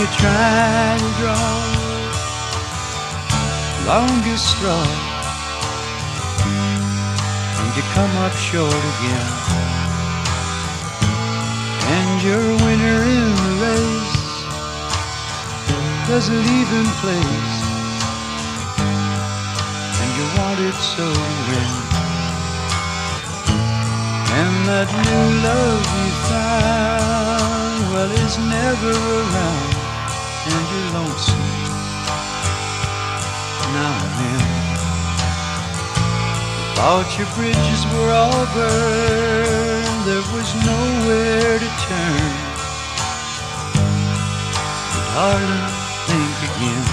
you're trying to draw longest straw, and you come up short again, and you're a winner in the race, doesn't even place, and you wanted so to win. And that new love you found, well, is never around, and you're lonesome now and then. Thought your bridges were all burned, there was nowhere to turn. But darling, think again.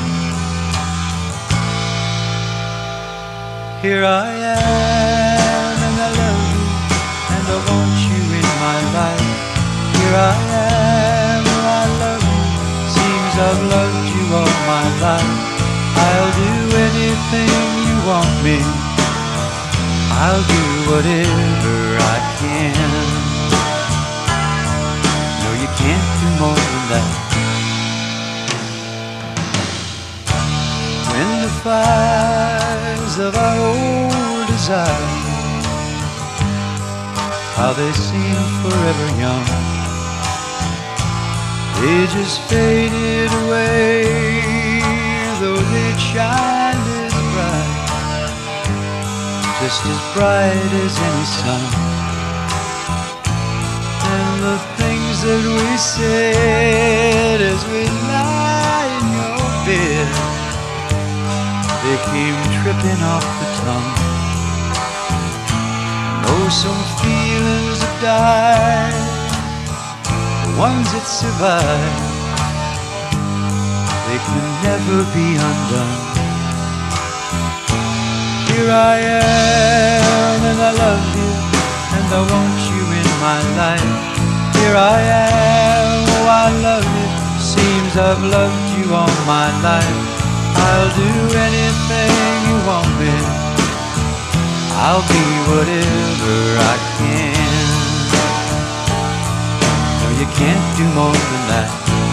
Here I am, and I love you, and I want you in my life. Here I am, oh I love you, seems I've loved you all my life. I'll do anything you want me, I'll do whatever I can. No, you can't do more than that. When the fires of our old desire, how they seem forever young, they just faded away, though they'd shine as bright, just as bright as any sun. And the things that we said as we lie in your bed, they came tripping off the tongue. Oh, some feelings that died, the ones that survive, they can never be undone. Here I am, and I love you, and I want you in my life. Here I am, oh I love you, seems I've loved you all my life. I'll do anything you want me, I'll be whatever I can. No, you can't do more than that.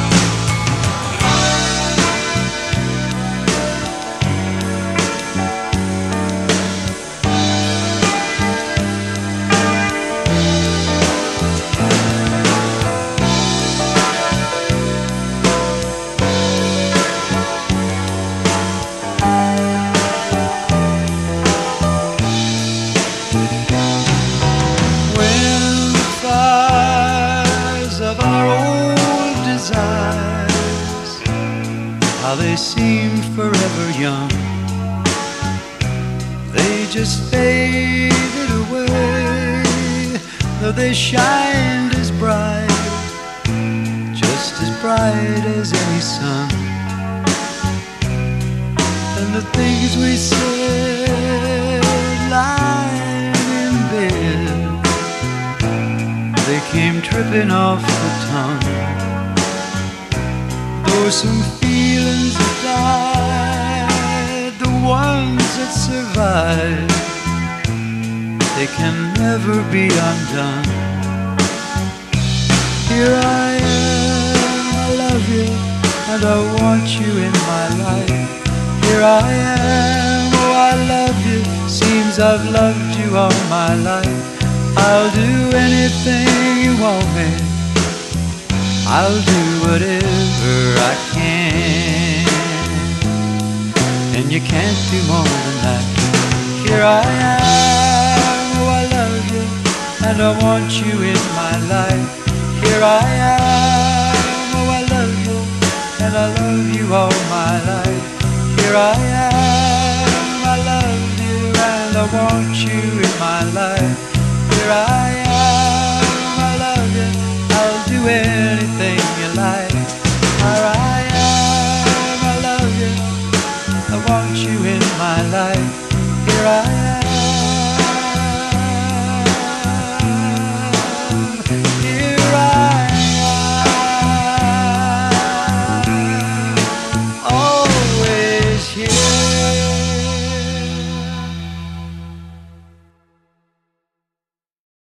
How they seemed forever young, they just faded away, though they shined as bright, just as bright as any sun. And the things we said lying in bed, they came tripping off the tongue. Though some feelings that died, the ones that survive, they can never be undone. Here I am, I love you, and I want you in my life. Here I am, oh I love you, seems I've loved you all my life. I'll do anything you want me, I'll do whatever I can. And you can't do more than that. Here I am, oh I love you, and I want you in my life. Here I am, oh I love you, and I love you all my life. Here I am, I love you, and I want you in my life. Here I am, I love you, I'll do anything you like. Here I am, I love you, I want you in my life. Here I am.